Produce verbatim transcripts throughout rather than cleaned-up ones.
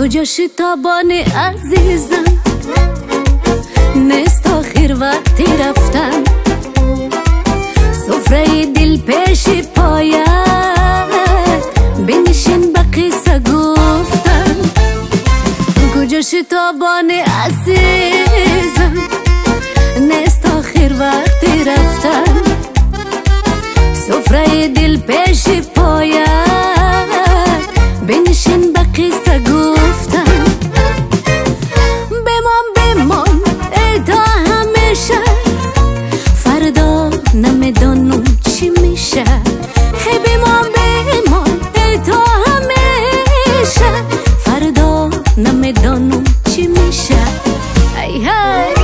کجا شتابان عزیزم، نیست آخر وقتی رفتم. سفره دل پیش پایت، بنشین با قصه گفتم. کجا شتابان عزیزم، نیست آخر وقتی رفتم. سفره دل پیش پایت، بنشین با قصه گفتم. بمان بمان ای تا همیشه، فردا نمیدانم چی میشه. هی بمان بمان ای تا همیشه، فردا نمیدانم چی میشه. ای های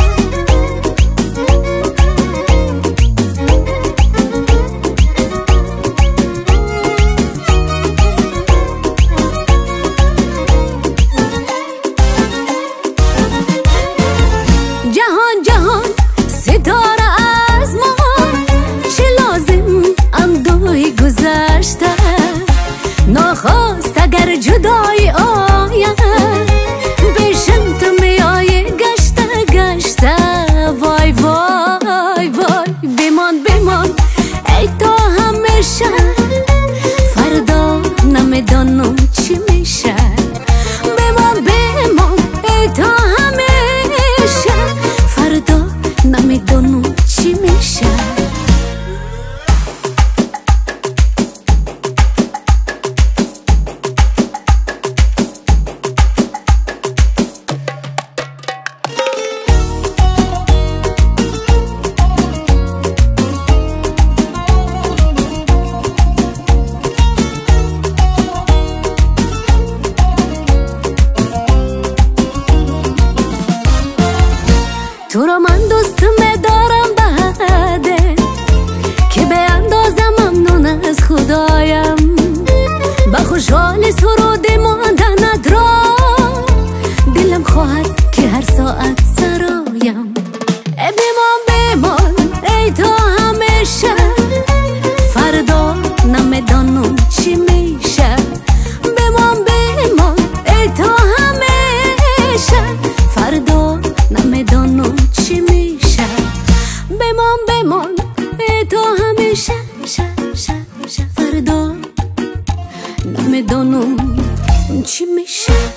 جهان جهان ستاره از ما، چه لازم اندوهی گذشته. ناخواست اگر جدایی آید، پیشم تو میایی گشته گشته. وای وای وای بمان بمان ای تا همیشه، فردا نمیدانم چی میشه. بمان بمان ای تا همیشه، فردا نمیدانم چی میشه. تو را من دوست میدارم بده، که به اندازه ممنون از خدایم. با خوشحالی سرود ماندنت را، دلم خواهد که هر ساعت سرایم. ای بمان بمان ای تا همیشه، فردا نمیدانم چی میشه. بمان بمان ای تا همیشه، فردا نمیدانم چی میشه. بمان بمان ای تو همیشه، شه شه شه، فردا نمیدانم چی میشه.